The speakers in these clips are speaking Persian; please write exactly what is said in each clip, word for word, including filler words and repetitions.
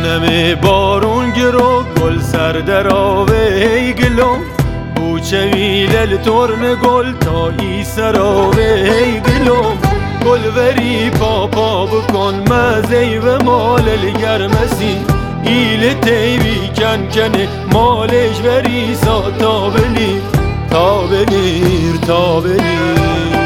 نمی بارون گرو گل سر دراوه ای گلو بوچه ویلل ترن گل تا ای سراوه ای گلو گل وری پا پا بکن مزی و مال الگرمسی ایل تیوی کن کنه مالش وری سا تا بلیر تا بلیر تا بلیر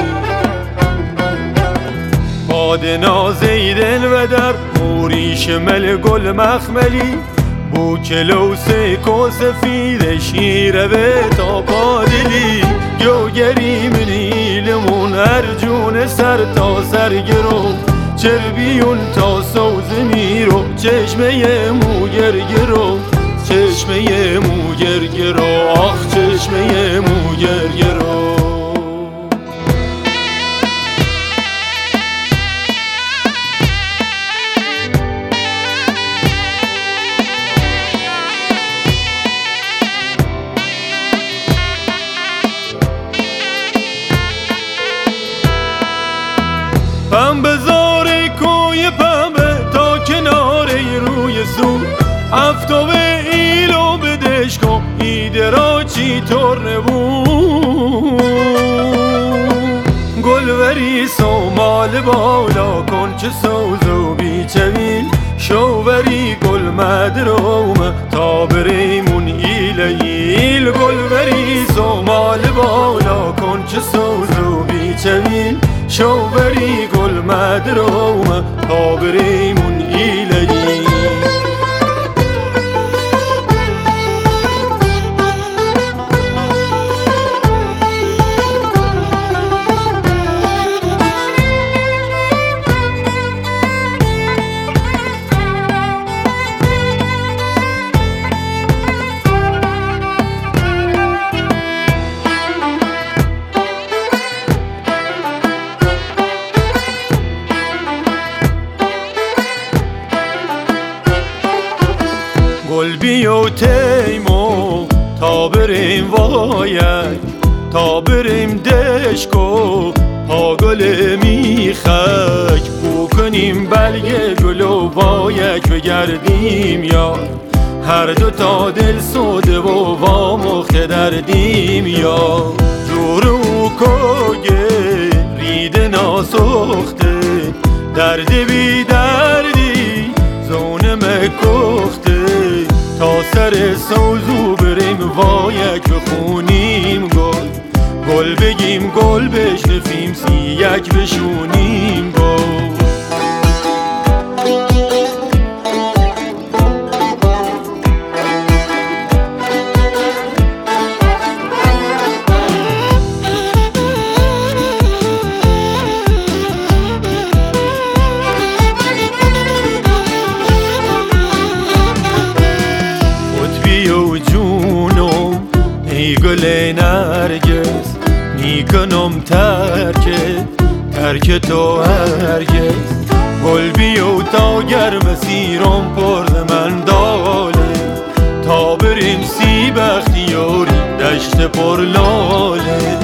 باد نازیدن و در موری شمل گل مخملی بو کلوس کو سفید شیره به تا پادلی گوگری من ایلمون ارجون سر تا سر گرو چربیون تا سوز میرو چشمه موگر گرو چشمه موگر گرو آخ چشمه موگر گرو پنبه زاره کوی پنبه تا کناره روی سو افتوه ایلو بدش کن ایده را چی طور نبون گلوری سومال بالا کن چه سوزو بیچویل شووری گل مدروم تا بریمون ایل ایل گلوری سومال بالا کن چه سوزو بیچویل شووری گل مدروم تا بریمون ایل ایل گل بیو تیمو تا بریم وایک تا بریم دشکو پا گل میخک بو کنیم بلگ گلو وایک بگردیم یا هر دو تا دل سوده و وامخ دردیم یا جورو کوگه ریده ناسخته درد بی دردی زونه مکخته تا سر سوزو بریم وایک بخونیم گل گل بگیم گل بشنفیم سیک بشونیم گل ای گل نرگس میکنم ترکت ترک تو هرگز گل بیو تا گرم سیرم پرد من داله تا بریم سی بختیاری دشت پر لاله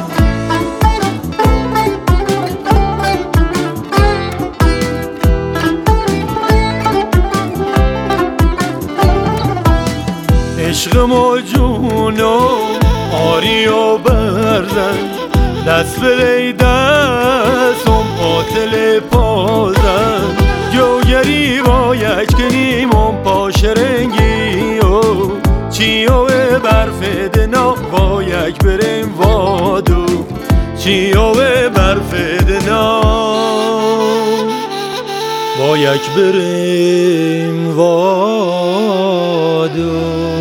عشق ما جونو آری و برزن دست بلی دستم قاتل پازن گوگری باید کنیمم پاش رنگی و چیو برف دنا باید بریم وادو چیو برف دنا باید بریم وادو